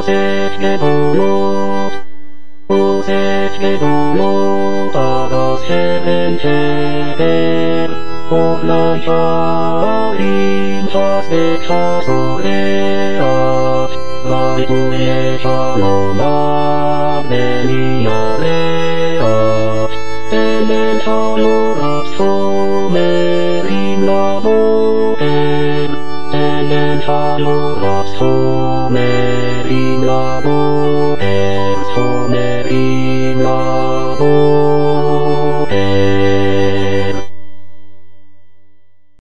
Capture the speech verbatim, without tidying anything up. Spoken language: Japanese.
せけども、おせけども、ただせへんせで、おなきゃりんさせかそれあ、ライトエシャのまめにやれあ、エレンシャのラプソメリナボエ、エレンシャのラプソメリナボ